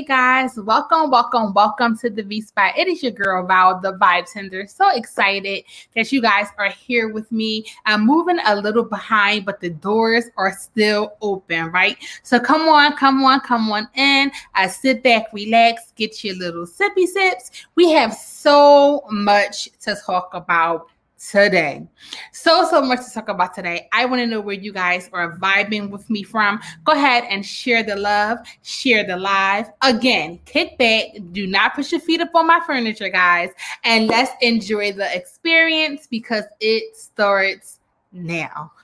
Hey guys, welcome to the V Spot. It is your girl Val, the Vibe Tender. So excited that you guys are here with me. I'm moving a little behind, but the doors are still open, right? So come on in. Sit back, relax, get your little sippy sips. We have so much to talk about today. So much to talk about today. I want to know where you guys are vibing with me from. Go ahead and share the love, share the live. Again, kick back. Do not push your feet up on my furniture, guys. And let's enjoy the experience because it starts now.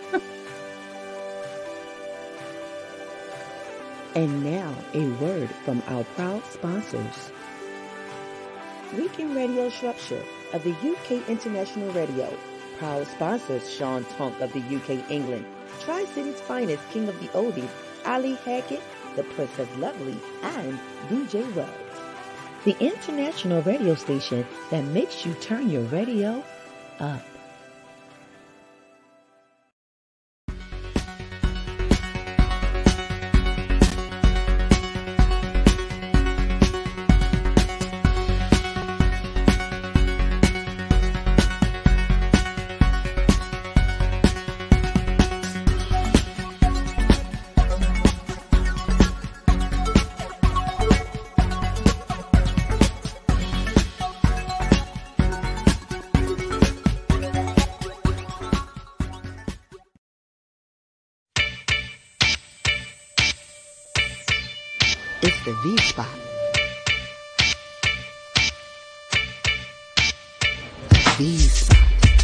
And now, a word from our proud sponsors. Weekend Radio Shropshire of the UK International Radio. Proud sponsors Sean Tonk of the UK, England. Tri-City's finest king of the oldies, Ali Hackett, the Princess Lovely, and DJ Wells. The international radio station that makes you turn your radio up. It's the V-Spot. The V-Spot.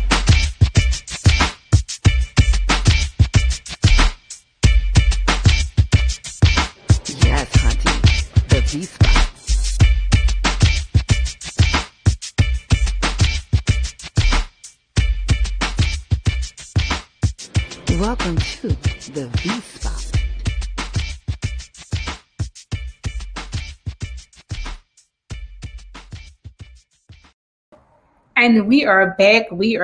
Yes, hunty. The V-Spot. Welcome to the V-Spot. And we are back.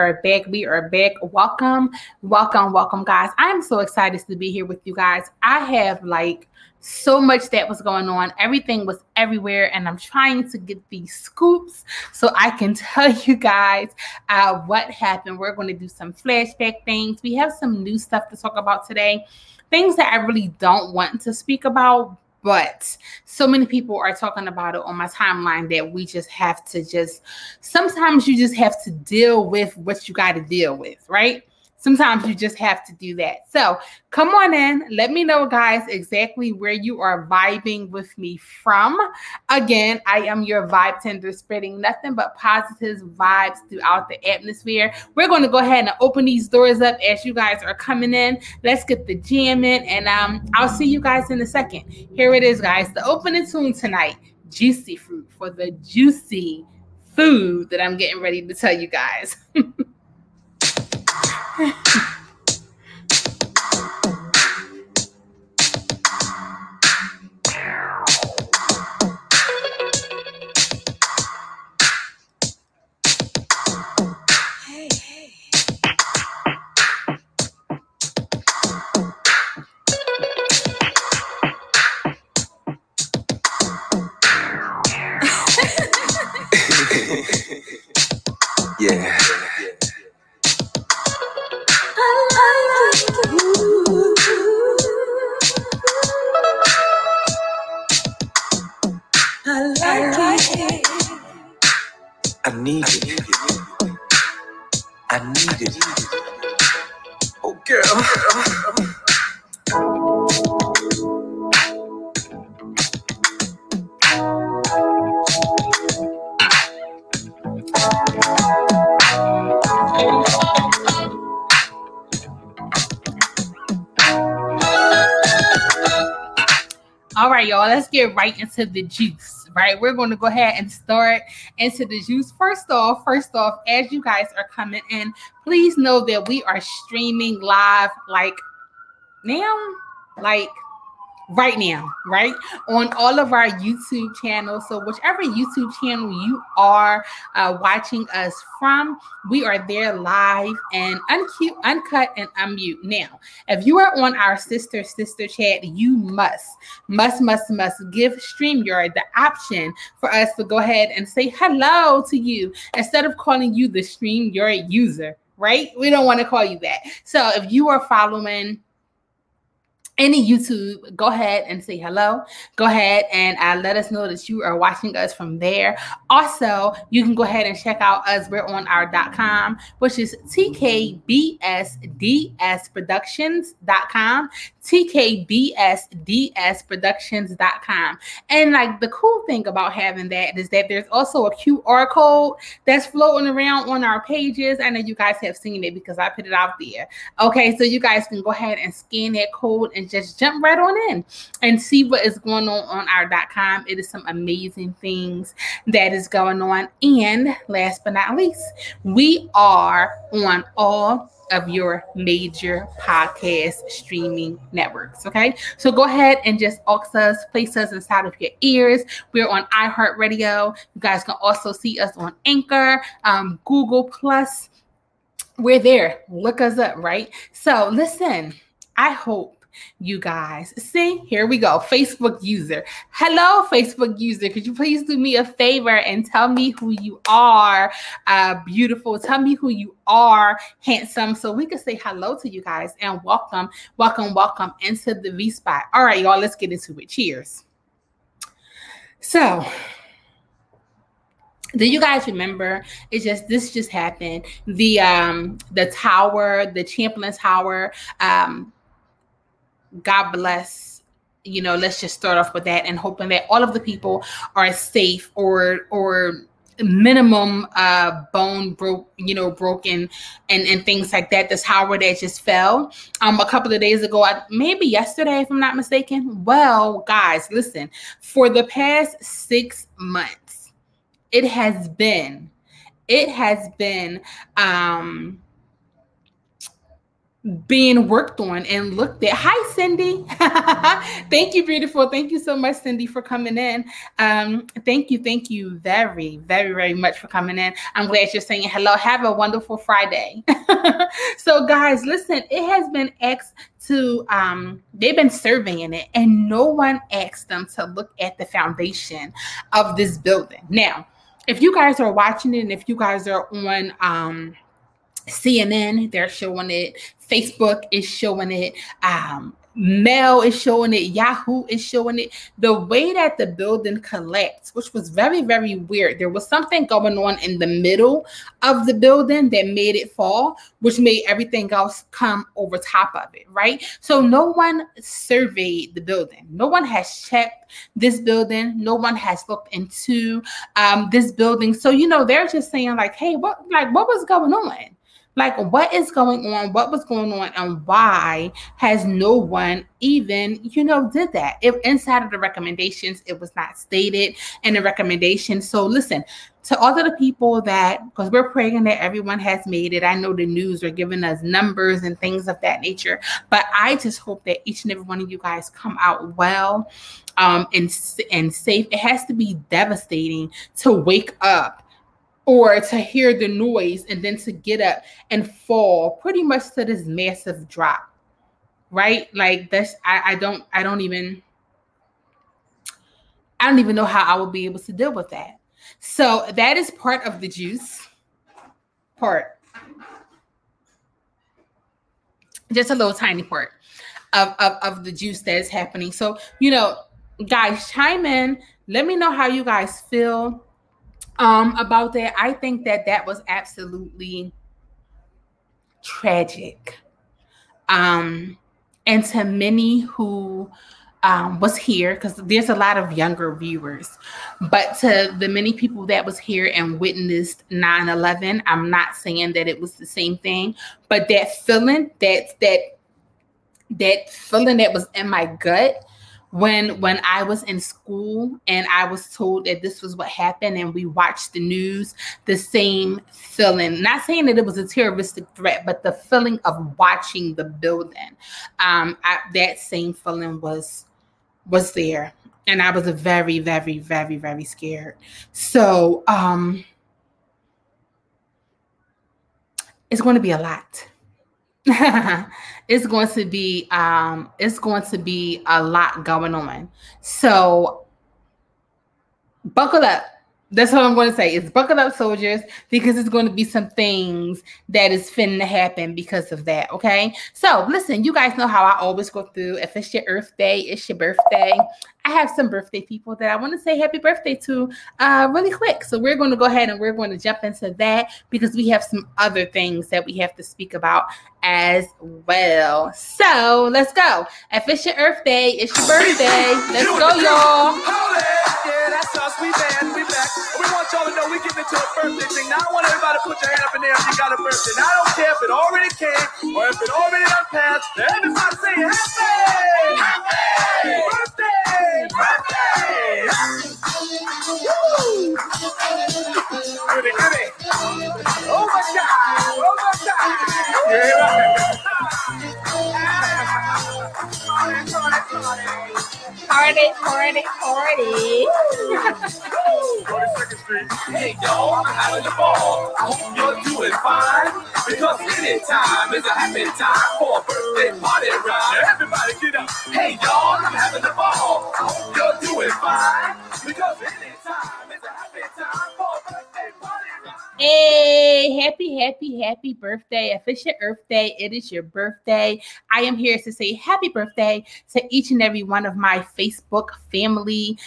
Welcome, guys. I'm so excited to be here with you guys. I have so much that was going on. Everything was everywhere, and I'm trying to get these scoops so I can tell you guys what happened. We're going to do some flashback things. We have some new stuff to talk about today, things that I really don't want to speak about, but so many people are talking about it on my timeline that we just have to sometimes you just have to deal with what you got to deal with, right? Sometimes you just have to do that. So come on in. Let me know, guys, exactly where you are vibing with me from. Again, I am your Vibe Tender, spreading nothing but positive vibes throughout the atmosphere. We're going to go ahead and open these doors up as you guys are coming in. Let's get the jam in, and I'll see you guys in a second. Here it is, guys. The opening tune tonight, Juicy Fruit, for the juicy food that I'm getting ready to tell you guys. Yeah. I need it. I need it. Oh, girl. All right, y'all, let's get right into the juice, right? We're going to go ahead and start into the juice. First off, as you guys are coming in, please know that we are streaming live now. right now, right? On all of our YouTube channels. So whichever YouTube channel you are watching us from, we are there live and uncut and unmute. Now, if you are on our sister chat, you must give StreamYard the option for us to go ahead and say hello to you instead of calling you the StreamYard user, right? We don't want to call you that. So if you are following any YouTube, go ahead and say hello. Go ahead and let us know that you are watching us from there. Also, you can go ahead and check out us. We're on our .com, which is tkbsdsproductions.com. tkbsdsproductions.com. And like the cool thing about having that is that there's also a QR code that's floating around on our pages. I know you guys have seen it because I put it out there. Okay, so you guys can go ahead and scan that code and just jump right on in and see what is going on our .com. It is some amazing things that is going on. And last but not least, we are on all of your major podcast streaming networks. Okay, so go ahead and just place us inside of your ears. We're on iHeartRadio. You guys can also see us on Anchor, Google Plus. We're there. Look us up, right? So listen, I hope you guys see, here we go. Facebook user. Hello, Facebook user. Could you please do me a favor and tell me who you are, beautiful? Tell me who you are, handsome, so we can say hello to you guys and welcome into the V Spot. All right, y'all, let's get into it. Cheers. So, do you guys remember? This just happened. The tower, the Champlain Tower. God bless. Let's just start off with that and hoping that all of the people are safe or minimum bone broken and things like that. This tower that just fell a couple of days ago, maybe yesterday, if I'm not mistaken. Well, guys, listen. For the past 6 months, it has been being worked on and looked at. Hi, Cindy. Thank you, beautiful. Thank you so much, Cindy, for coming in. Thank you very, very, very much for coming in. I'm glad you're saying hello. Have a wonderful Friday. So, guys, listen, it has been asked to, they've been surveying it, and no one asked them to look at the foundation of this building. Now, if you guys are watching it and if you guys are on CNN, they're showing it. Facebook is showing it. Mail is showing it. Yahoo is showing it. The way that the building collapsed, which was very, very weird. There was something going on in the middle of the building that made it fall, which made everything else come over top of it, right? So no one surveyed the building. No one has checked this building. No one has looked into this building. So, they're just saying like, hey, what was going on? Like, what is going on? What was going on? And why has no one even, did that? If inside of the recommendations, it was not stated in the recommendations. So listen, to all of the people because we're praying that everyone has made it. I know the news are giving us numbers and things of that nature, but I just hope that each and every one of you guys come out well and safe. It has to be devastating to wake up or to hear the noise and then to get up and fall pretty much to this massive drop, right? Like that's, I don't even know how I will be able to deal with that. So that is part of the juice part. Just a little tiny part of the juice that is happening. So, guys, chime in. Let me know how you guys feel about that. I think that was absolutely tragic. And to many who was here, because there's a lot of younger viewers, but to the many people that was here and witnessed 9/11, I'm not saying that it was the same thing, but that feeling, that feeling that was in my gut when I was in school and I was told that this was what happened and we watched the news, the same feeling, not saying that it was a terroristic threat, but the feeling of watching the building, that same feeling was was there. And I was very, very, very, very scared. So it's going to be a lot. It's going to be a lot going on. So buckle up. That's what I'm going to say. It's buckle up, soldiers, because it's going to be some things that is finna happen because of that, okay? So, listen, you guys know how I always go through. If it's your Earth Day, it's your birthday. I have some birthday people that I want to say happy birthday to really quick. So, we're going to go ahead and we're going to jump into that because we have some other things that we have to speak about as well. So, let's go. If it's your Earth Day, it's your birthday. Let's go, y'all. Yeah, that's us. We band. We back. We want y'all to know we getting into a birthday thing. Now I want everybody to put your hand up in there if you got a birthday. Now I don't care if it already came or if it already done passed. Everybody say happy! Happy! Birthday! Birthday! Woo! Goody, goody. Oh my God! Oh my God! Yeah, right. Party, party, party. 42nd Street. Hey, y'all, I'm having a ball. I hope you're doing fine. Because any time is a happy time for a birthday party ride. Everybody get up. Hey, y'all, I'm having a ball. I hope you're doing fine. Because any time is a happy time for a birthday party ride. Hey, happy, happy, happy birthday. If it's your Earth Day, it is your birthday. I am here to say happy birthday to each and every one of my Facebook family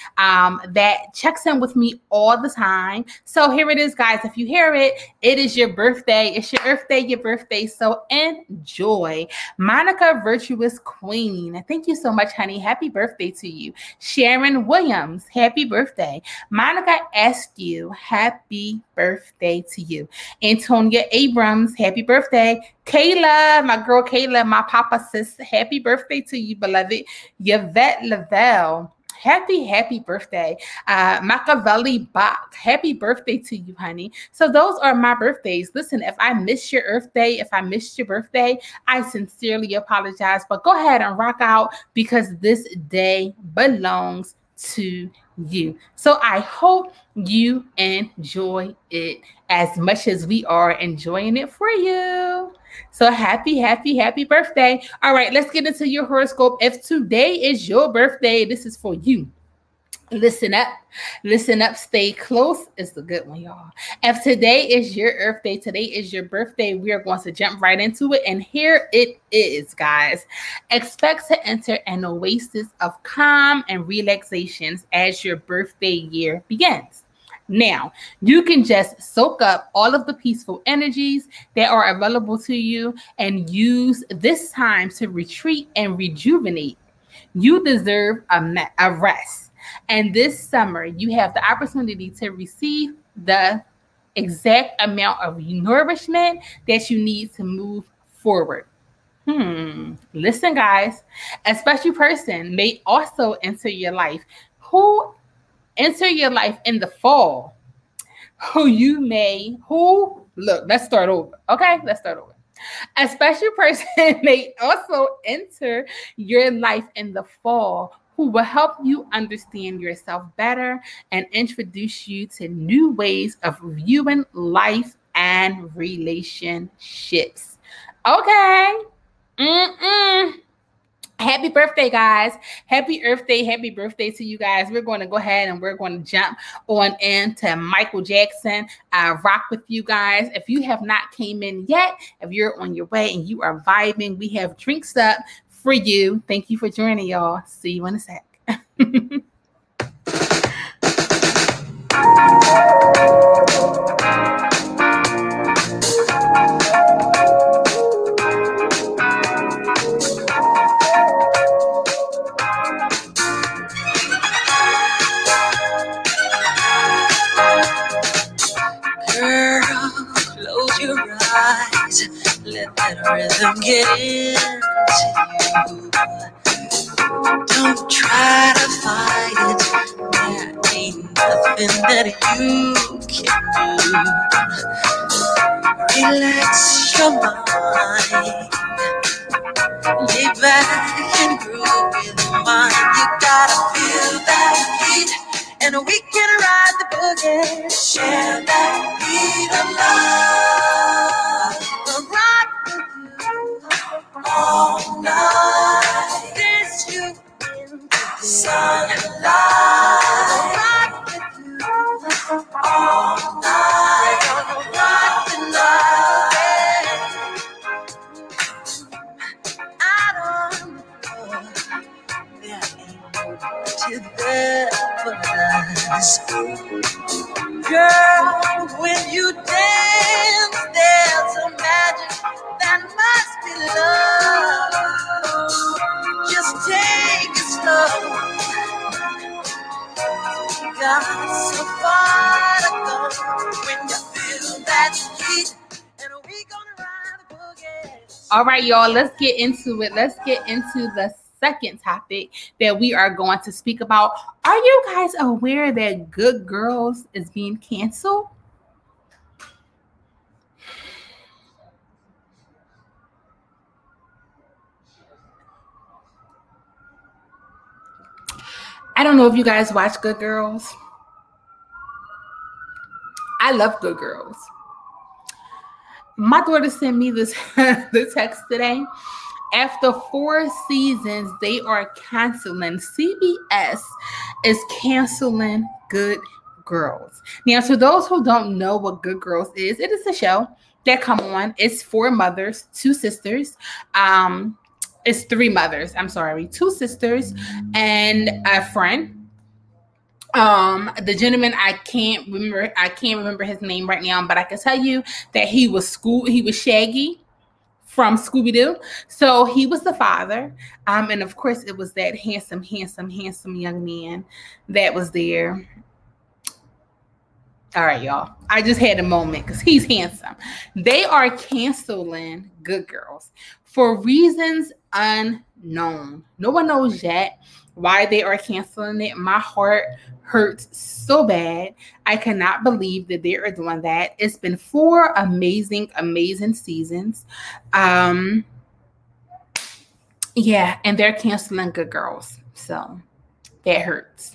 that checks in with me all the time. So here it is, guys. If you hear it, it is your birthday. It's your Earth Day, your birthday. So enjoy. Monica Virtuous Queen. Thank you so much, honey. Happy birthday to you. Sharon Williams. Happy birthday. Monica Askew. Happy birthday to you. Antonia Abrams, happy birthday. Kayla, my girl Kayla, my papa sis, happy birthday to you, beloved. Yvette Lavelle, happy birthday. Machiavelli Bach, happy birthday to you, honey. So those are my birthdays. Listen, if I missed your Earth Day, if I missed your birthday, I sincerely apologize, but go ahead and rock out because this day belongs to you. So I hope you enjoy it as much as we are enjoying it for you. So happy birthday. All right, let's get into your horoscope. If today is your birthday, this is for you. Listen up, stay close. It's a good one, y'all. If today is your Earth Day, today is your birthday, we are going to jump right into it. And here it is, guys. Expect to enter an oasis of calm and relaxations as your birthday year begins. Now, you can just soak up all of the peaceful energies that are available to you and use this time to retreat and rejuvenate. You deserve a rest. And this summer, you have the opportunity to receive the exact amount of nourishment that you need to move forward. Listen, guys, a special person may also enter your life. Who enter your life in the fall? Let's start over. Okay, let's start over. A special person may also enter your life in the fall who will help you understand yourself better and introduce you to new ways of viewing life and relationships. Okay. Happy birthday, guys. Happy Earth Day. Happy birthday to you guys. We're going to go ahead and we're going to jump on into Michael Jackson. Rock with you guys. If you have not came in yet, if you're on your way and you are vibing, we have drinks up for you. Thank you for joining, y'all. See you in a sec. Girl, close your eyes. Let that rhythm get into you. Don't try to fight it. There ain't nothing that you can do. Relax your mind. Lay back and groove with mine. You gotta feel that heat, and we can ride the boogie. Share that beat of love. Rock with you all night. This you in the sunlight. Rock with you all night. Rock the night. Out on the floor, there ain't nobody there but us. Girl, when you dance, there's a magic that must be love. Just take it slow. We got so far to go. When you feel that heat, and we gonna ride the boogie. All right, y'all, let's get into it. Let's get into the second topic that we are going to speak about. Are you guys aware that Good Girls is being canceled? I don't know if you guys watch Good Girls. I love Good Girls. My daughter sent me this the text today. After 4 seasons, they are canceling. CBS is canceling Good Girls. Now, to those who don't know what Good Girls is, it is a show that come on. It's 4 mothers, 2 sisters. It's 3 mothers. I'm sorry, 2 sisters and a friend. The gentleman, I can't remember his name right now, but I can tell you that he was Shaggy from Scooby-Doo. So he was the father. And of course it was that handsome young man that was there. All right, y'all. I just had a moment because he's handsome. They are canceling Good Girls for reasons unknown. No one knows yet why they are canceling it. My heart hurts so bad. I cannot believe that they are doing that. It's been 4 amazing seasons. Yeah, and they're canceling Good Girls. So that hurts.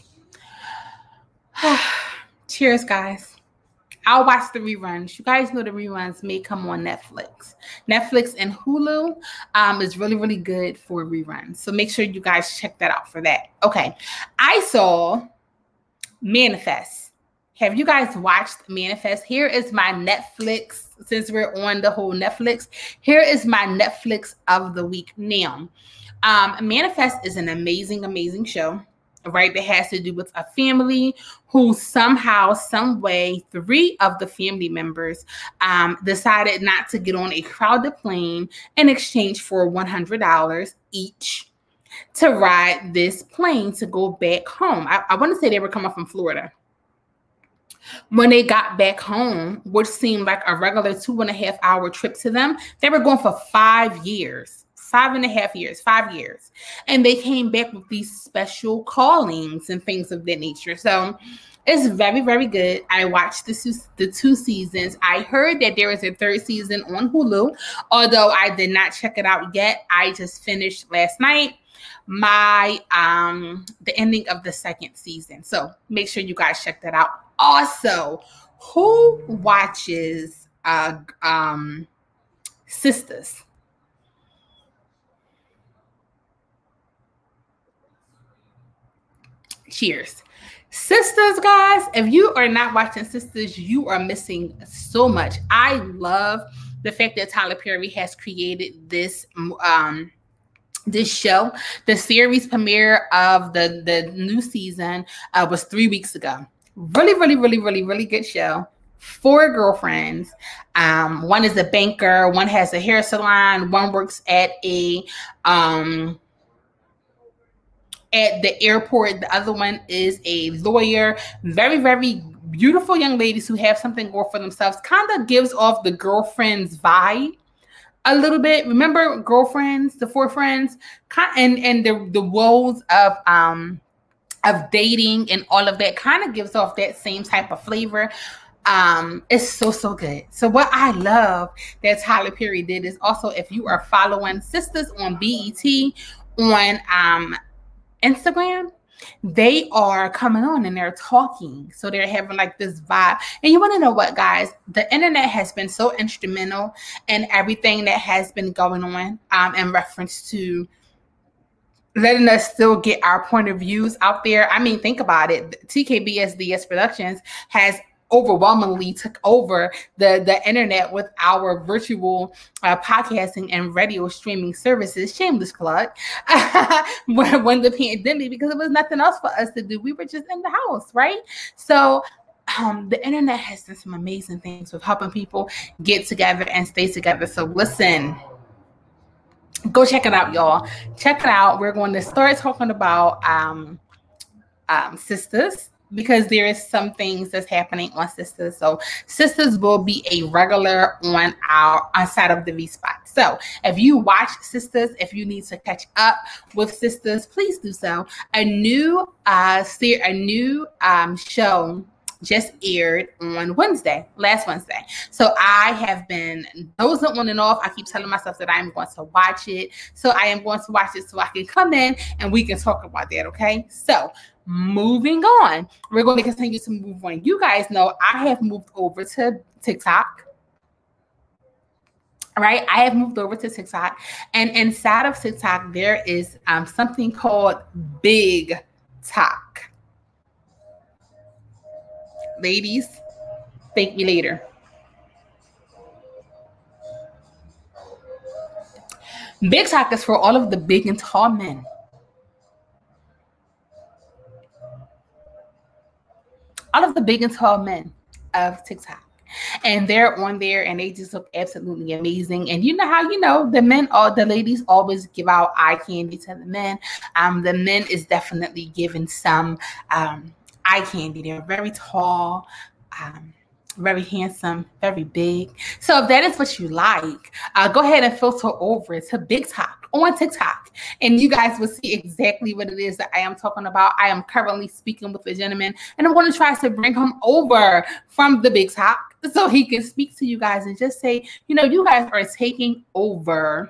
Cheers, guys. I'll watch the reruns. You guys know the reruns may come on Netflix. Netflix and Hulu is really, really good for reruns. So make sure you guys check that out for that. Okay. I saw Manifest. Have you guys watched Manifest? Here is my Netflix. Since we're on the whole Netflix, here is my Netflix of the week. Now, Manifest is an amazing show. Right, that has to do with a family who somehow, some way, 3 of the family members decided not to get on a crowded plane in exchange for $100 each to ride this plane to go back home. I want to say they were coming from Florida. When they got back home, which seemed like a regular 2.5-hour trip to them, they were going for 5 years. 5.5 years, 5 years. And they came back with these special callings and things of that nature. So it's very, very good. I watched the 2 seasons. I heard that there is a 3rd season on Hulu, although I did not check it out yet. I just finished last night the ending of the 2nd season. So make sure you guys check that out. Also, who watches Sisters? Cheers. Sisters, guys, if you are not watching Sisters, you are missing so much. I love the fact that Tyler Perry has created this this show. The series premiere of the new season was 3 weeks ago. Really good show. 4 girlfriends. One is a banker, one has a hair salon, one works at the airport. The other one is a lawyer. Very beautiful young ladies who have something going for themselves. Kind of gives off the Girlfriends vibe a little bit. Remember Girlfriends, the 4 friends, and the woes of dating and all of that kind of gives off that same type of flavor. It's so good. So what I love that Tyler Perry did is also, if you are following Sisters on BET on Instagram, they are coming on and they're talking. So they're having like this vibe. And you want to know what, guys? The internet has been so instrumental in everything that has been going on in reference to letting us still get our point of views out there. I mean, think about it. TKBSDS Productions has overwhelmingly took over the internet with our virtual podcasting and radio streaming services. Shameless plug. when the pandemic, because it was nothing else for us to do. We were just in the house, right? So the internet has done some amazing things with helping people get together and stay together. So listen, go check it out, y'all. Check it out. We're going to start talking about Sisters, because there is some things that's happening on Sisters. So Sisters will be a regular on our side of the V Spot. So if you watch Sisters, if you need to catch up with Sisters, please do so. A new show just aired on last Wednesday. So I have been dozing on and off. I keep telling myself that I'm going to watch it. So I am going to watch it so I can come in and we can talk about that, okay? So moving on, we're going to continue to move on. You guys know I have moved over to TikTok. Right? I have moved over to TikTok. And inside of TikTok, there is something called Big Talk. Ladies, thank me later. Big Talk is for all of the big and tall men. All of the big and tall men of TikTok. And they're on there and they just look absolutely amazing. And you know how, the ladies always give out eye candy to the men. The men is definitely giving some eye candy. They're very tall, very handsome, very big. So if that is what you like, go ahead and filter over to Big Talk on TikTok, and you guys will see exactly what it is that I am talking about. I am currently speaking with a gentleman, and I'm going to try to bring him over from the Big Talk so he can speak to you guys and just say, you guys are taking over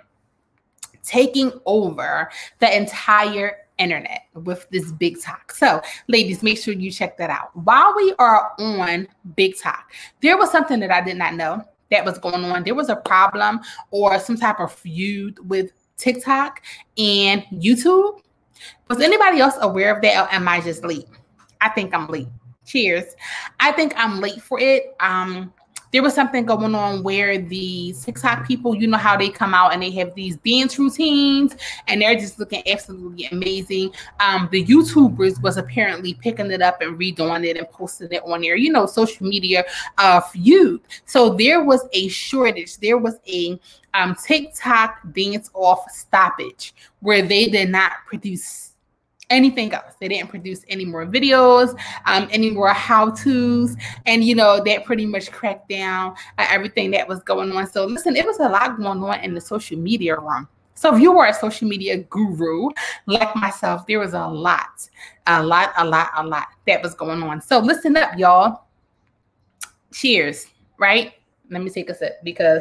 the entire internet with this Big Talk. So ladies, make sure you check that out. While we are on Big Talk, there was something that I did not know that was going on. There was a problem or some type of feud with TikTok and YouTube. Was anybody else aware of that, or am I just late? I think I'm late. Cheers. I think I'm late for it. There was something going on where the TikTok people, you know how they come out and they have these dance routines and they're just looking absolutely amazing. The YouTubers was apparently picking it up and redoing it and posting it on their, social media feud. So there was a shortage. There was a TikTok dance off stoppage where they did not produce anything else. They didn't produce any more videos, any more how-tos, and that pretty much cracked down everything that was going on. So listen, it was a lot going on in the social media realm. So if you were a social media guru like myself, there was a lot that was going on. So listen up, y'all. Cheers, right? Let me take a sip because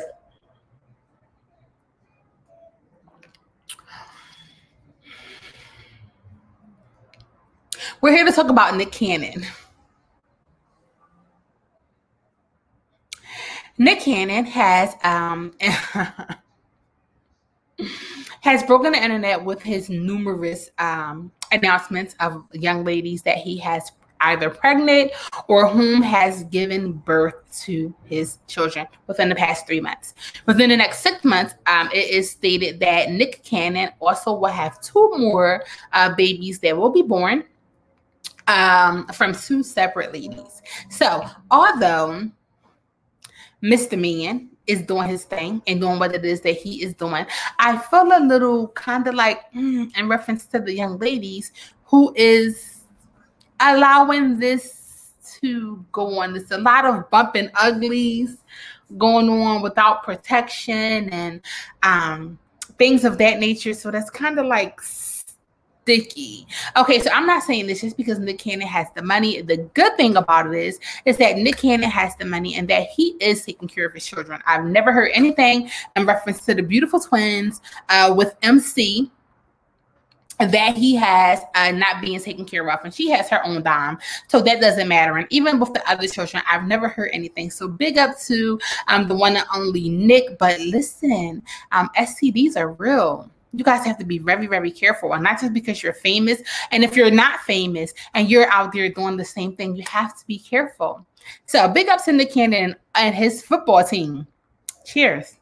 we're here to talk about Nick Cannon. Nick Cannon has broken the internet with his numerous announcements of young ladies that he has either pregnant or whom has given birth to his children within the past 3 months. Within the next 6 months, it is stated that Nick Cannon also will have 2 more babies that will be born from 2 separate ladies. So although Mr. Man is doing his thing and doing what it is that he is doing, I feel a little kind of like in reference to the young ladies who is allowing this to go on. There's a lot of bumping uglies going on without protection and things of that nature. So that's kind of like sticky. Okay, so I'm not saying this just because Nick Cannon has the money. The good thing about it is that Nick Cannon has the money and that he is taking care of his children. I've never heard anything in reference to the beautiful twins with MC that he has not being taken care of, and she has her own dime, so that doesn't matter. And even with the other children, I've never heard anything. So big up to the one and only Nick. But listen, STDs are real. You guys have to be very, very careful, and not just because you're famous. And if you're not famous and you're out there doing the same thing, you have to be careful. So big ups to Nick Cannon and his football team. Cheers.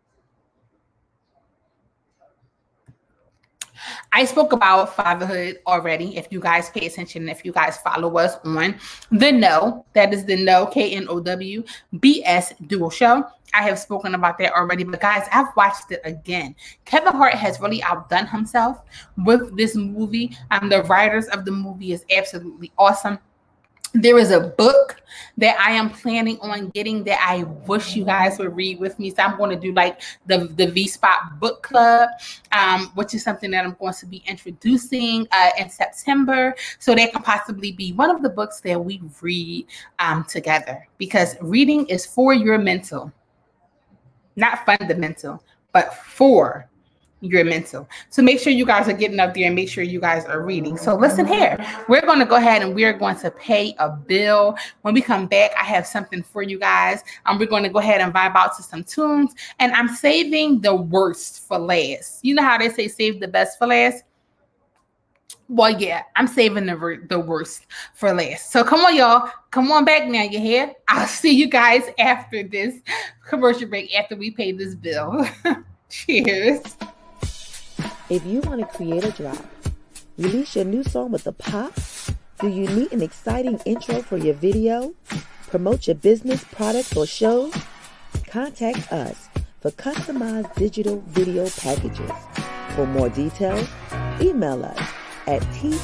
I spoke about fatherhood already. If you guys pay attention, if you guys follow us on The Know, that is The Know, KNOW, BS Dual Show. I have spoken about that already, but guys, I've watched it again. Kevin Hart has really outdone himself with this movie. The writers of the movie is absolutely awesome. There is a book that I am planning on getting that I wish you guys would read with me. So I'm going to do like the V-Spot book club, which is something that I'm going to be introducing in September. So that can possibly be one of the books that we read together, because reading is for your mental, not fundamental, but for your mental. So make sure you guys are getting up there and make sure you guys are reading. So listen here, we're going to go ahead and we're going to pay a bill. When we come back, I have something for you guys. We're going to go ahead and vibe out to some tunes, and I'm saving the worst for last. You know how they say save the best for last? Well, yeah, I'm saving the worst for last. So come on, y'all. Come on back now, you hear? I'll see you guys after this commercial break, after we pay this bill. Cheers. If you want to create a drop, release your new song with a pop, do you need an exciting intro for your video, promote your business, products, or shows? Contact us for customized digital video packages. For more details, email us at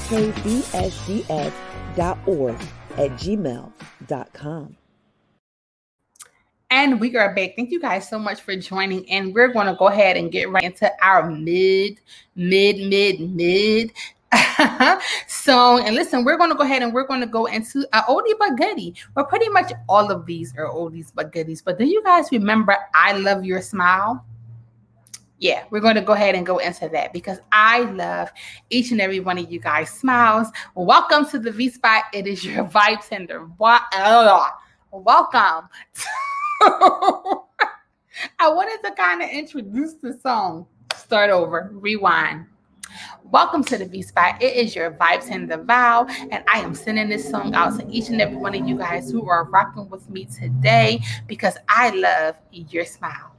tkbsds.org@gmail.com. And we are back. Thank you guys so much for joining. And we're going to go ahead and get right into our mid song. And listen, we're going to go ahead and we're going to go into an oldie but goodie. Well, pretty much all of these are oldies but goodies. But do you guys remember I Love Your Smile? Yeah, we're going to go ahead and go into that because I love each and every one of you guys' smiles. Welcome to the V-Spot. It is your vibe tender. Welcome. I wanted to kind of introduce the song. Start over. Rewind. Welcome to the V-Spot. It is your vibes and the vow, and I am sending this song out to each and every one of you guys who are rocking with me today because I love your smile.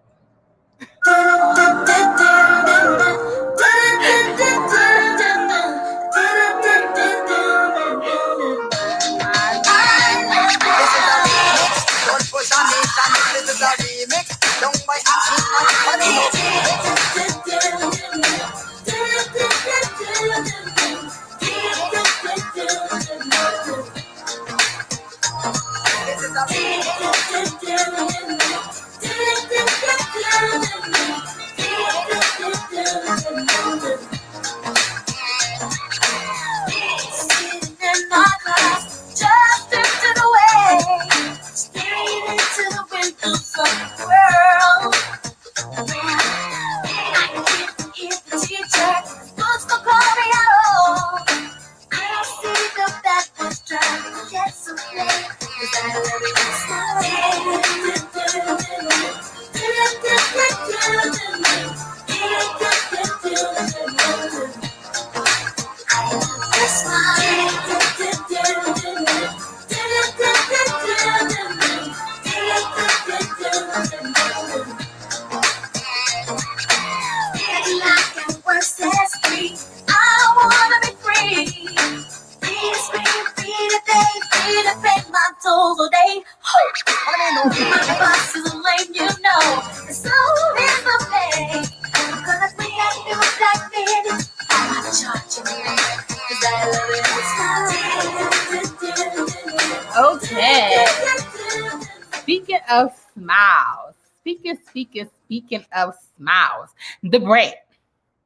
Okay. Speaking of smiles, speaking of smiles, the bread.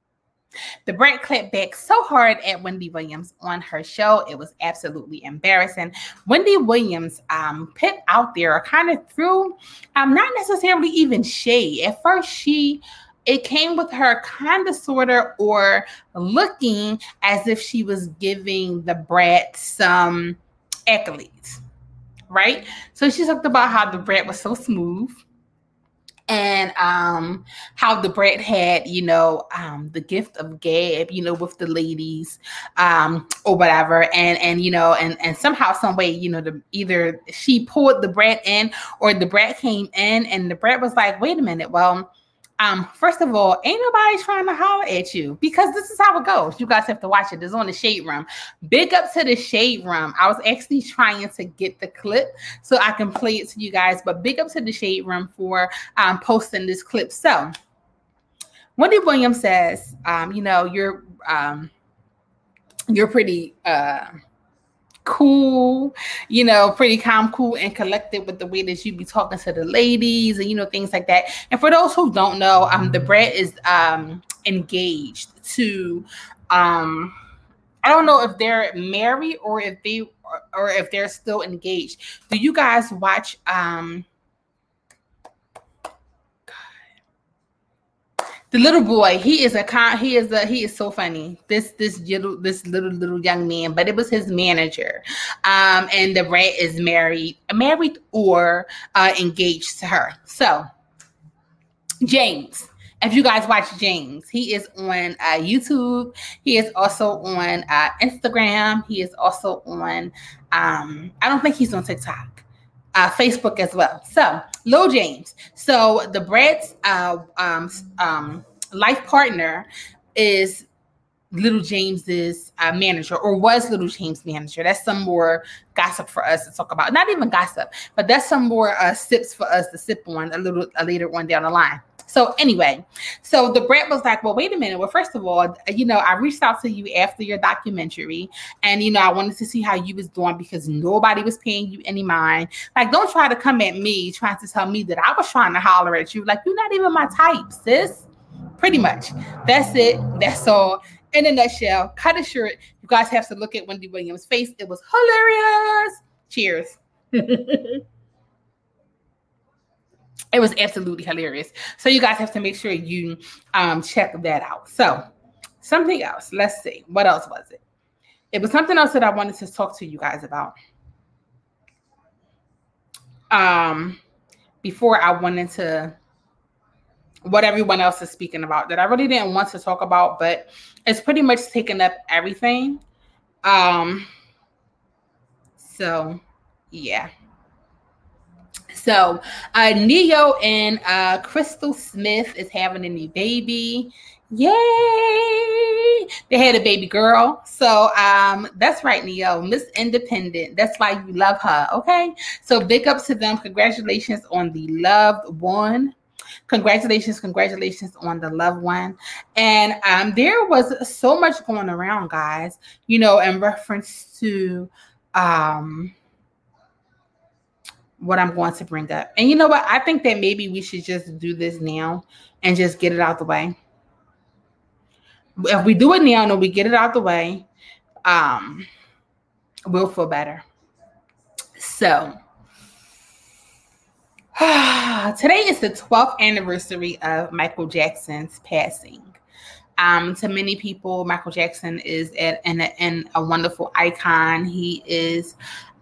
The Brat clapped back so hard at Wendy Williams on her show. It was absolutely embarrassing. Wendy Williams put out there kind of threw not necessarily even shade. At first, it came with her kind of, sort of, or looking as if she was giving the Brat some accolades, right? So she talked about how the Brat was so smooth, and how the Brat had, the gift of gab, with the ladies, or whatever, and somehow, some way, either she pulled the Brat in, or the Brat came in, and the Brat was like, wait a minute, well, first of all, ain't nobody trying to holler at you, because this is how it goes. You guys have to watch it. It's on the Shade Room. Big up to the Shade Room. I was actually trying to get the clip so I can play it to you guys, but big up to the Shade Room for posting this clip. So Wendy Williams says, you're pretty cool, pretty calm, cool, and collected with the way that you be talking to the ladies, and things like that. And for those who don't know, the Brat is engaged to I don't know if they're married or if they're still engaged. Do you guys watch the little boy? He is so funny. This little young man, but it was his manager. And the Brat is married or engaged to her. So James, if you guys watch James, he is on YouTube. He is also on Instagram. He is also on I don't think he's on TikTok. Facebook as well. So Lil James. So the Brat's life partner is Little James's manager, or was Little James' manager. That's some more gossip for us to talk about. Not even gossip, but that's some more sips for us to sip on later on down the line. So anyway, so the Brat was like, well, wait a minute. Well, first of all, I reached out to you after your documentary, and, I wanted to see how you was doing, because nobody was paying you any mind. Like, don't try to come at me trying to tell me that I was trying to holler at you. Like, you're not even my type, sis. Pretty much. That's it. That's all. In a nutshell, cut it short. You guys have to look at Wendy Williams' face. It was hilarious. Cheers. It was absolutely hilarious. So you guys have to make sure you check that out. So something else. Let's see. What else was it? It was something else that I wanted to talk to you guys about. Before I went into what everyone else is speaking about, that I really didn't want to talk about, but it's pretty much taken up everything. So yeah. So Neo and Crystal Smith is having a new baby. Yay! They had a baby girl. So that's right, Neo, Miss Independent. That's why you love her. Okay. So big up to them. Congratulations on the loved one. Congratulations on the loved one. And there was so much going around, guys, in reference to what I'm going to bring up. And you know what? I think that maybe we should just do this now and just get it out the way. If we do it now and we get it out the way, we'll feel better. So today is the 12th anniversary of Michael Jackson's passing. To many people, Michael Jackson is a wonderful icon. He is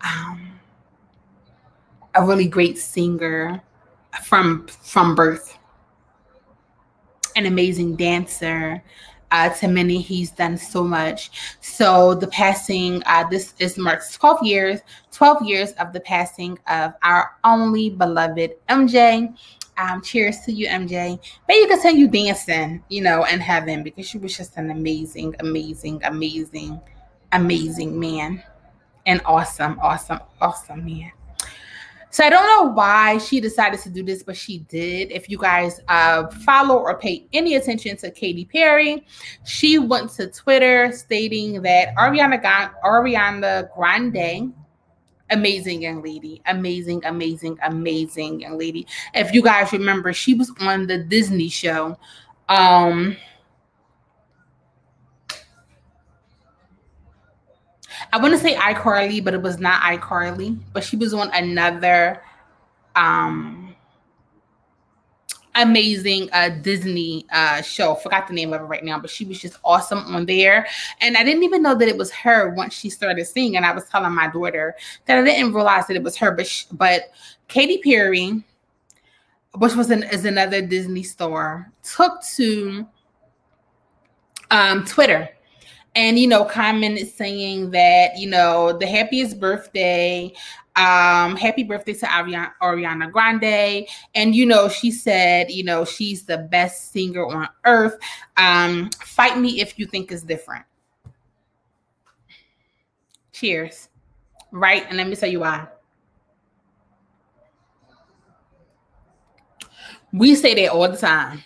a really great singer from birth, an amazing dancer. To many, he's done so much. So the passing, this marks 12 years of the passing of our only beloved MJ. Cheers to you, MJ. May you continue dancing, in heaven, because you was just an amazing, amazing, amazing, amazing man. An awesome, awesome, awesome man. So I don't know why she decided to do this, but she did. If you guys follow or pay any attention to Katy Perry, she went to Twitter stating that Ariana Grande, amazing young lady, amazing, amazing, amazing young lady. If you guys remember, she was on the Disney show. I want to say iCarly, but it was not iCarly. But she was on another amazing Disney show. Forgot the name of it right now, but she was just awesome on there. And I didn't even know that it was her once she started singing. I was telling my daughter that I didn't realize that it was her, but Katy Perry, which is another Disney star, took to Twitter and, commented saying that, the happiest birthday, happy birthday to Ariana Grande. And, she said, she's the best singer on earth. Fight me if you think it's different. Cheers. Right? And let me tell you why. We say that all the time.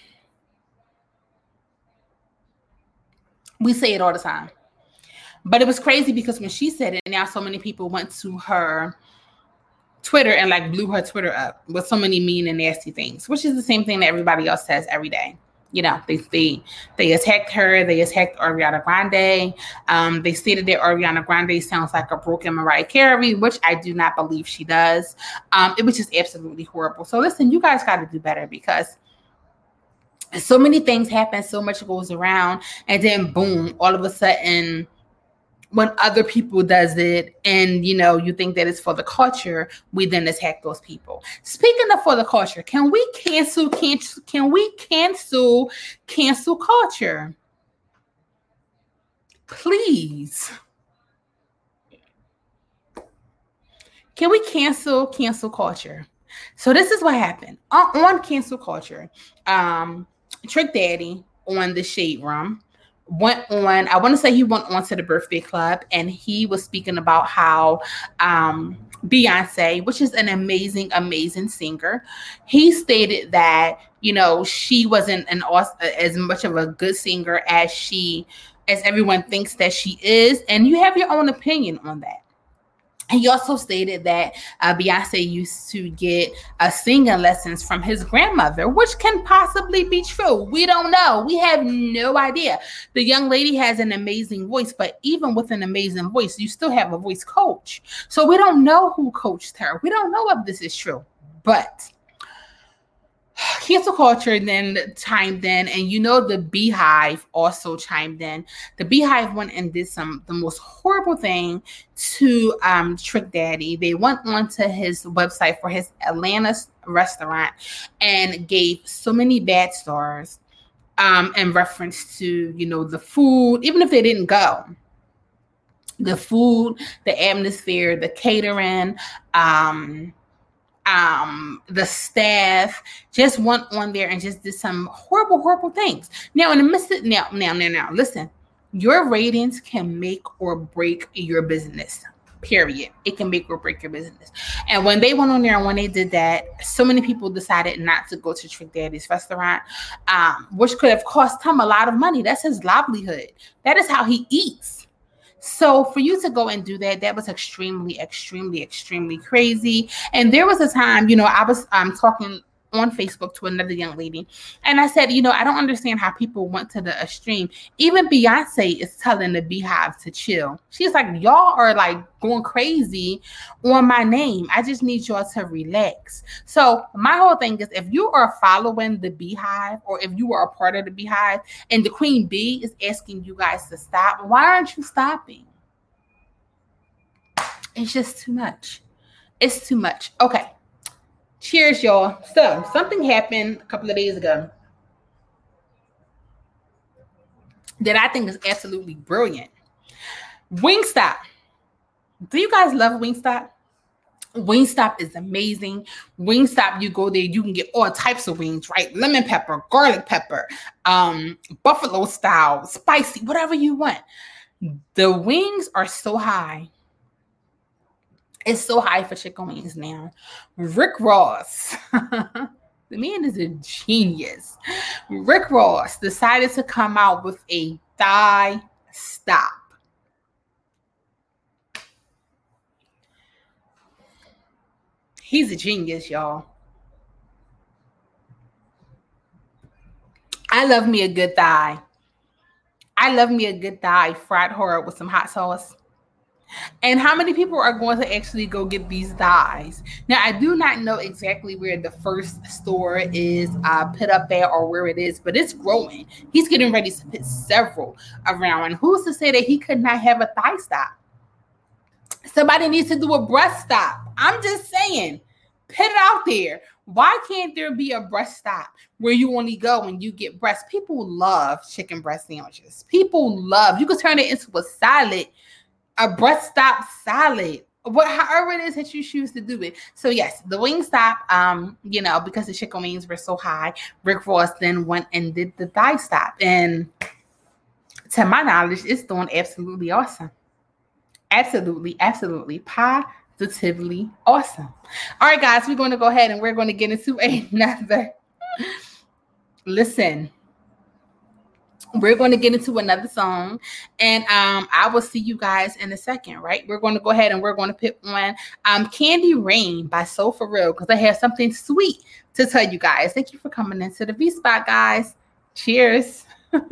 We say it all the time. But it was crazy because when she said it, now so many people went to her Twitter and like blew her Twitter up with so many mean and nasty things, which is the same thing that everybody else says every day. They attacked her. They attacked Ariana Grande. They stated that Ariana Grande sounds like a broken Mariah Carey, which I do not believe she does. It was just absolutely horrible. So listen, you guys got to do better because so many things happen, so much goes around, and then boom, all of a sudden, when other people does it and, you think that it's for the culture, we then attack those people. Speaking of for the culture, can we cancel culture? Please. Can we cancel culture? So this is what happened. On cancel culture, Trick Daddy on the Shade Room went on, I want to say he went on to the Birthday Club, and he was speaking about how Beyonce, which is an amazing, amazing singer, he stated that, she wasn't as much of a good singer as everyone thinks that she is. And you have your own opinion on that. He also stated that Beyonce used to get singing lessons from his grandmother, which can possibly be true. We don't know. We have no idea. The young lady has an amazing voice, but even with an amazing voice, you still have a voice coach. So we don't know who coached her. We don't know if this is true, but cancel culture then chimed in, and the Beehive also chimed in. The Beehive went and did the most horrible thing to Trick Daddy. They went onto his website for his Atlanta restaurant and gave so many bad stars in reference to the food, even if they didn't go. The food, the atmosphere, the catering, the staff just went on there and just did some horrible things. Now, in the midst of now, listen, your ratings can make or break your business. Period. It can make or break your business. And when they went on there and when they did that, so many people decided not to go to Trick Daddy's restaurant, which could have cost him a lot of money. That's his livelihood. That is how he eats. So for you to go and do that was extremely, extremely, extremely crazy. And there was a time, I was talking on Facebook to another young lady, and I said, I don't understand how people went to the extreme. Even Beyonce is telling the Beehive to chill. She's like, y'all are like going crazy on my name. I just need y'all to relax. So my whole thing is, if you are following the Beehive, or if you are a part of the Beehive, and the Queen Bee is asking you guys to stop, why aren't you stopping? It's just too much. It's too much. Okay. Cheers, y'all. So, something happened a couple of days ago that I think is absolutely brilliant. Wingstop. Do you guys love Wingstop? Wingstop is amazing. Wingstop, you go there, you can get all types of wings, right? Lemon pepper, garlic pepper, buffalo style, spicy, whatever you want. The wings are so high. It's so high for chicken wings now. Rick Ross, the man is a genius. Rick Ross decided to come out with a thigh stop. He's a genius, y'all. I love me a good thigh. I love me a good thigh fried hard with some hot sauce. And how many people are going to actually go get these dyes? Now, I do not know exactly where the first store is put up at or where it is, but it's growing. He's getting ready to put several around. And who's to say that he could not have a thigh stop? Somebody needs to do a breast stop. I'm just saying, put it out there. Why can't there be a breast stop where you only go when you get breast? People love chicken breast sandwiches. People love, you can turn it into a salad, a breast stop salad, however it is that you choose to do it. So yes, the Wingstop, because the chicken wings were so high, Rick Ross then went and did the thigh stop. And to my knowledge, it's doing absolutely awesome. Absolutely, absolutely, positively awesome. All right, guys, we're going to go ahead and we're going to get into another. Listen, we're going to get into another song, and I will see you guys in a second, right? We're going to go ahead and we're going to put on Candy Rain by Soul For Real, because I have something sweet to tell you guys. Thank you for coming into the V-Spot, guys. Cheers.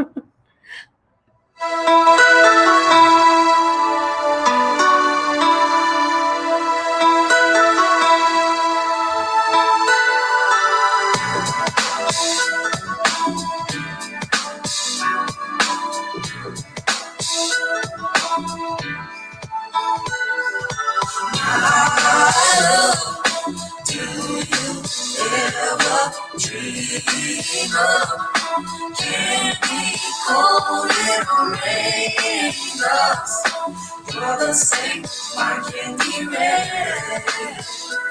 Do you ever dream of candy coated raindrops? You're the same, my candy rain.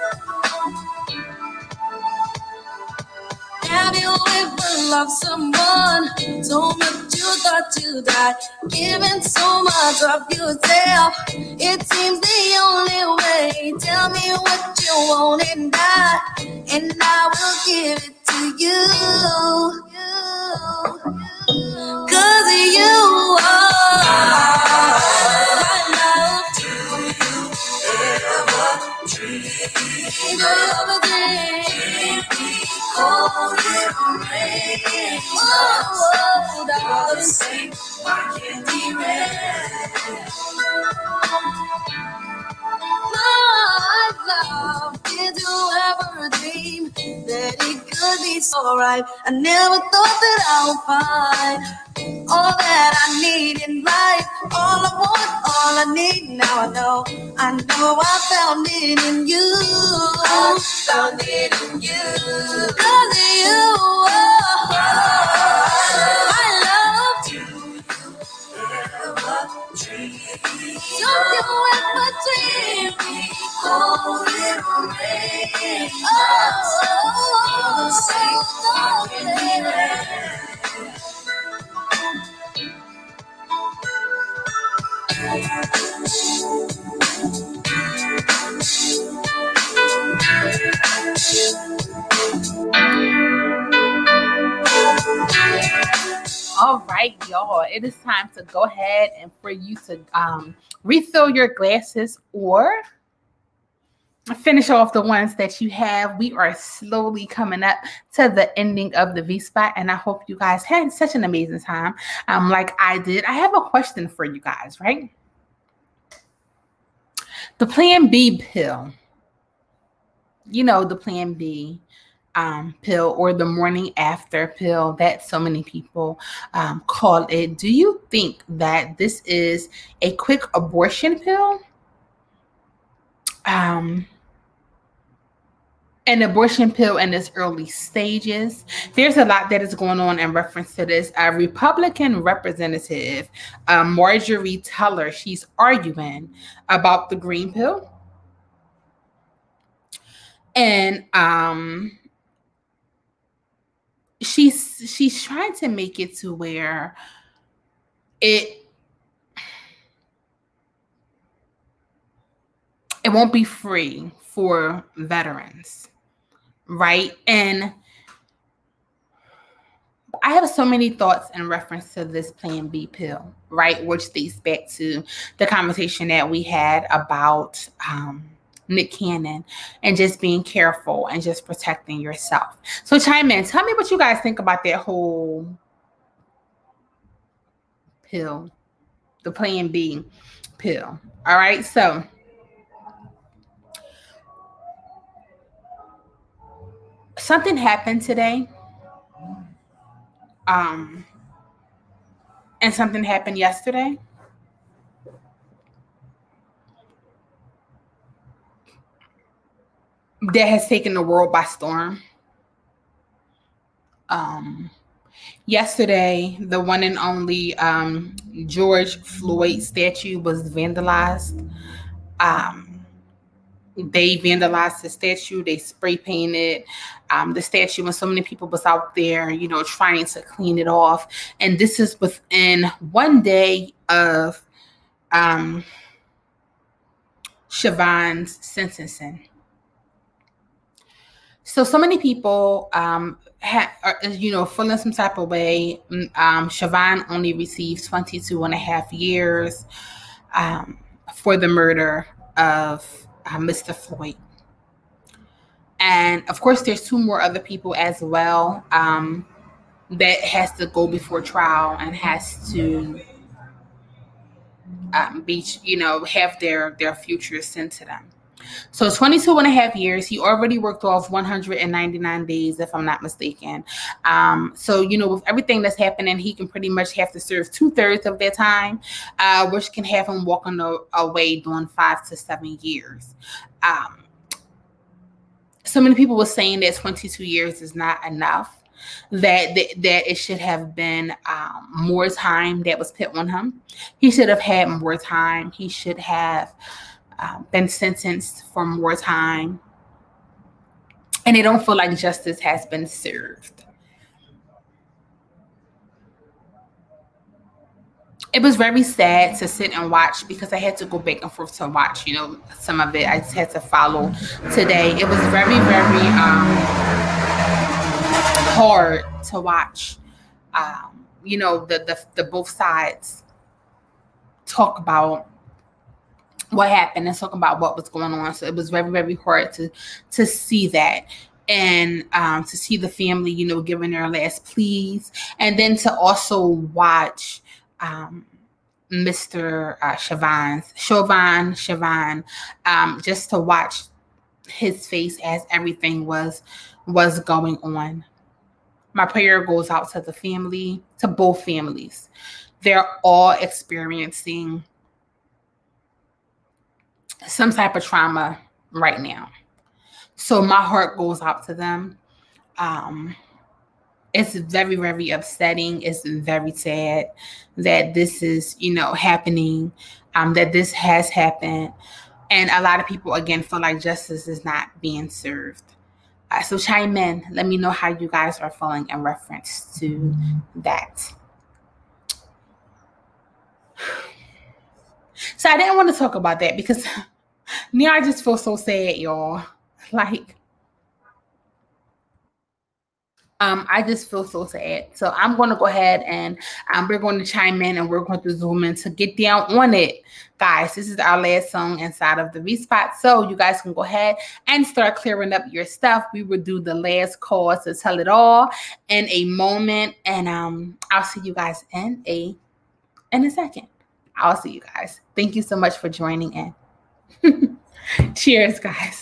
Have you ever loved someone so much you thought you died, giving so much of yourself? It seems the only way. Tell me what you want and I will give it to you. 'Cause you are my love. Do you ever dream of a day? Coated rain. Oh, the same, my candy rain. My love, did you ever dream that it could be so right? I never thought that I would find all that I need in life. All I want, all I need, now I know I found it in you. I found it in you. 'Cause you are my love. Do you ever dream? Don't you ever dream? Coated rain. Oh, so All right, y'all. It is time to go ahead and for you to refill your glasses or finish off the ones that you have. We are slowly coming up to the ending of the V-Spot, and I hope you guys had such an amazing time like I did. I have a question for you guys, right? The Plan B pill. You know, the Plan B pill, or the morning after pill that so many people call it. Do you think that this is a quick abortion pill? An abortion pill in its early stages. There's a lot that is going on in reference to this. A Republican representative, Marjorie Taylor, she's arguing about the green pill. And she's trying to make it to where it won't be free for veterans, right? And I have so many thoughts in reference to this Plan B pill, right? Which dates back to the conversation that we had about Nick Cannon and just being careful and just protecting yourself. So chime in. Tell me what you guys think about that whole pill, the Plan B pill. All right. So something happened today. And something happened yesterday. That has taken the world by storm. Yesterday, the one and only George Floyd statue was vandalized. They vandalized the statue. They spray painted the statue, and so many people was out there, trying to clean it off. And this is within one day of Siobhan's sentencing. So many people feeling some type of way. Siobhan only received 22 and a half years for the murder of Mr. Floyd. And of course, there's two more other people as well that has to go before trial and has to have their future sent to them. So 22 and a half years, he already worked off 199 days, if I'm not mistaken. So, with everything that's happening, he can pretty much have to serve 2/3 of their time, which can have him walking away doing 5 to 7 years. So many people were saying that 22 years is not enough, that it should have been more time that was put on him. He should have had more time. He should have been sentenced for more time. And they don't feel like justice has been served. It was very sad to sit and watch because I had to go back and forth to watch, some of it. I just had to follow today. It was very, very hard to watch, the both sides talk about what happened and talk about what was going on. So it was very, very hard to see that. And to see the family, giving their last pleas. And then to also watch Mr. Chauvin, just to watch his face as everything was going on. My prayer goes out to the family, to both families. They're all experiencing some type of trauma right now. So my heart goes out to them. It's very, very upsetting. It's very sad that this is, happening, that this has happened. And a lot of people, again, feel like justice is not being served. So chime in. Let me know how you guys are feeling in reference to that. So I didn't want to talk about that because now I just feel so sad, y'all. Like, I just feel so sad. So I'm going to go ahead and we're going to chime in and we're going to zoom in to get down on it. Guys, this is our last song inside of the V-Spot. So you guys can go ahead and start clearing up your stuff. We will do the last call to tell it all in a moment. And I'll see you guys in a second. I'll see you guys. Thank you so much for joining in. Cheers, guys.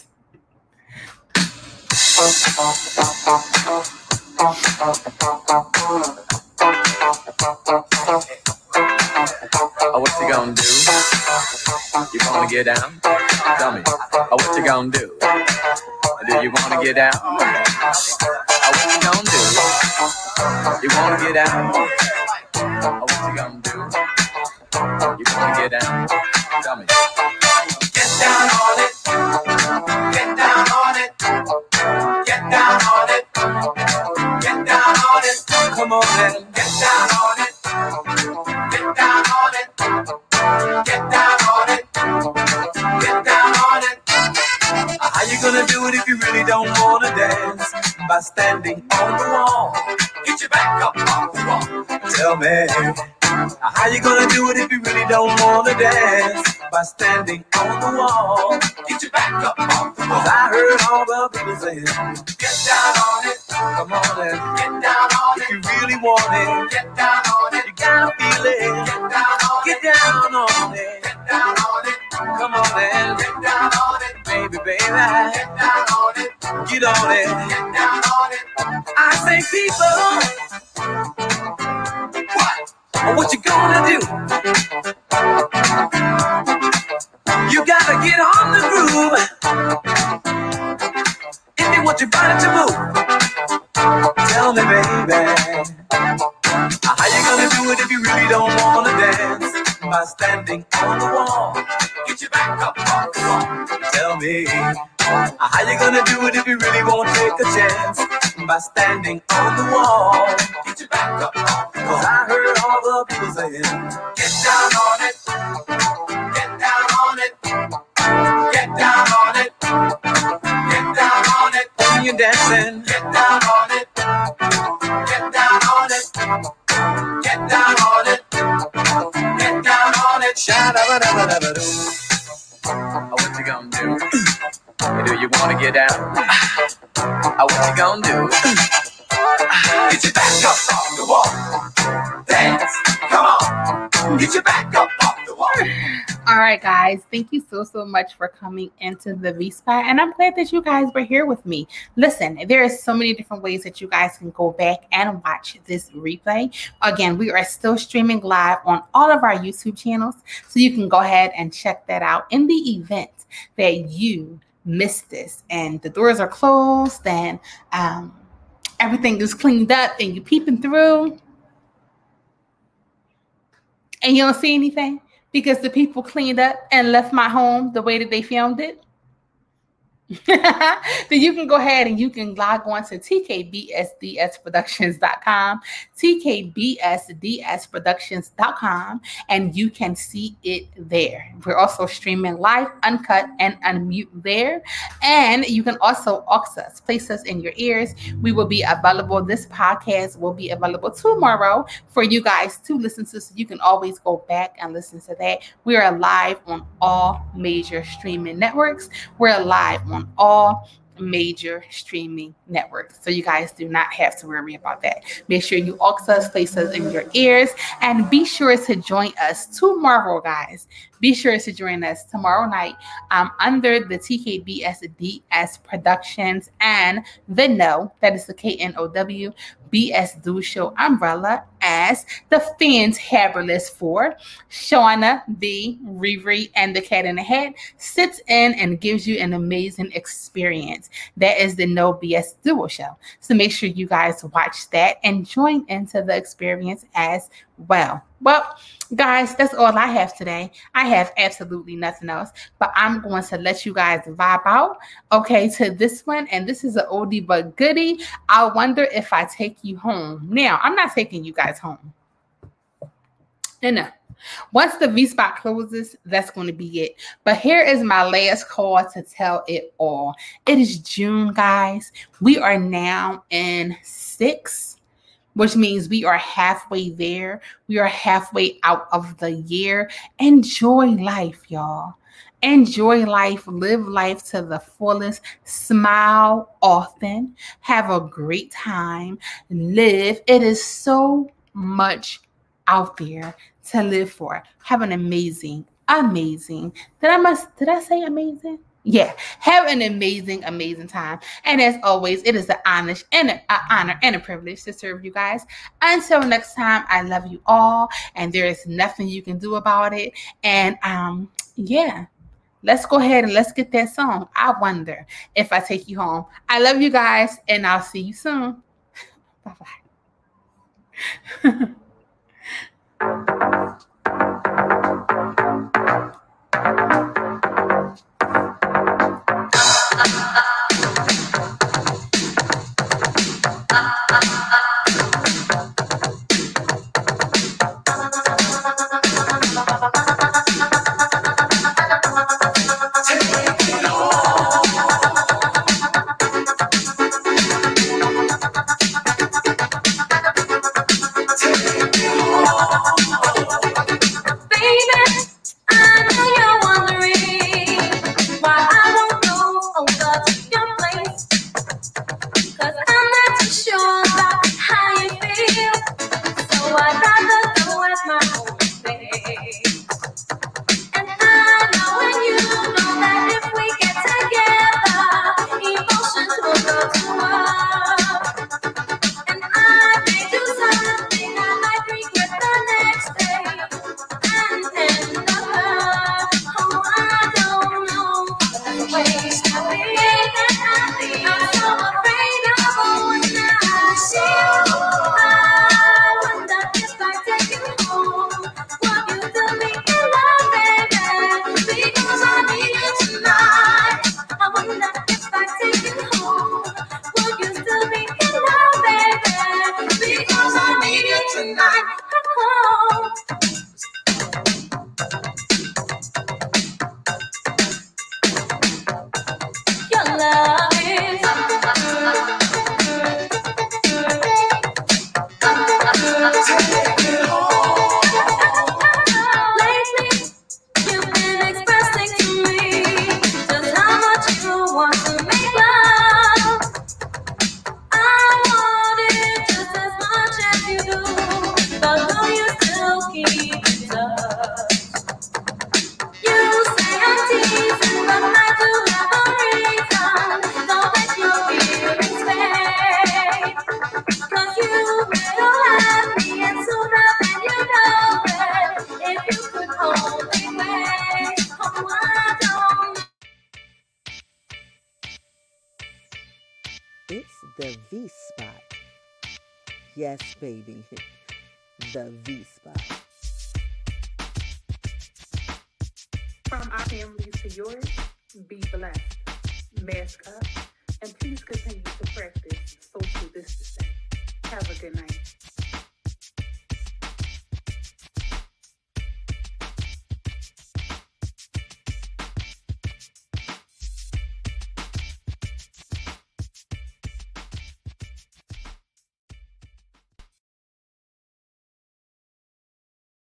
Oh, what you gonna do? You wanna get down? Tell me. Oh, what you gonna do? Do you wanna get down? Oh, what you gonna do? You wanna get down? Oh, what you gonna do? You wanna get down? Tell me. Get down on it. Get down on it. Get down on it. Get down on it. Come on then. Get down on it. Get down on it. Get down on it. Get down on it. How you gonna do it if you really don't wanna dance? By standing on the wall. Get your back up off the wall. Tell me. How you gonna do it if you really don't wanna dance? By standing on the wall. Get your back up off the wall. 'Cause I heard all the people saying, get down on it. Come on and get down on it. If you really want it, get down on it. You gotta feel it. Get down on it. Get down on it. down on it. Come on and get down on it. Baby, baby. Get down on it. Get on it. Get down on it. I say people. What you gonna do? You gotta get on the groove if you want your body to move. Tell me, baby, how you gonna do it if you really don't wanna dance? By standing on the wall, get your back up on the wall. Tell me, how you gonna do it if you really won't take a chance? By standing on the wall, get your back up on the wall. 'Cause I heard all the people saying, get down on it, get down on it, get down on it, get down on it. When you're dancing, get down on it, get down on it, get down on it, get down on it. Sha-da-ba-da-ba-da-ba-doo. What you gonna do? Do you wanna get down? What you gonna do? Get your back up on the wall. Dance. Come on. Get your back up on the wall. All right, guys. Thank you so much for coming into the V-Spot. And I'm glad that you guys were here with me. Listen, there are so many different ways that you guys can go back and watch this replay. Again, we are still streaming live on all of our YouTube channels. So you can go ahead and check that out in the event that you missed this and the doors are closed and everything is cleaned up and you're peeping through and you don't see anything because the people cleaned up and left my home the way that they filmed it. Then you can go ahead and you can log on to tkbsdsproductions.com, tkbsdsproductions.com, and you can see it there. We're also streaming live, uncut, and unmute there. And you can also aux us, place us in your ears. We will be available. This podcast will be available tomorrow for you guys to listen to, so you can always go back and listen to that. We are live on all major streaming networks. We're live on all major streaming networks, so you guys do not have to worry about that. Make sure you aux us, place us in your ears, and be sure to join us tomorrow, guys. Be sure to join us tomorrow night under the TKBSDS Productions and the Know, that is the KNOW BS Do Show umbrella, as the Fantabulous Four. Shauna, B, Riri, and the Cat in the Hat sits in and gives you an amazing experience. That is the No BS Duo Show. So make sure you guys watch that and join into the experience as well. Well, guys, that's all I have today. I have absolutely nothing else, but I'm going to let you guys vibe out, okay, to this one. And this is an oldie but goodie. I wonder if I take you home. Now, I'm not taking you guys home. No. Once the V-Spot closes, that's going to be it. But here is my last call to tell it all. It is June, guys. We are now in 6, which means we are halfway there. We are halfway out of the year. Enjoy life, y'all. Enjoy life. Live life to the fullest. Smile often. Have a great time. Live. It is so much out there to live for. Have an amazing. Did I say amazing? Yeah, have an amazing time. And as always, it is an honor and a privilege to serve you guys. Until next time, I love you all, and there is nothing you can do about it. And yeah, let's go ahead and let's get that song. I Wonder If I Take You Home. I love you guys, and I'll see you soon. Bye-bye. It's the V-Spot. Yes, baby. The V-Spot. From our families to yours, be blessed, mask up, and please continue to practice social distancing. Have a good night.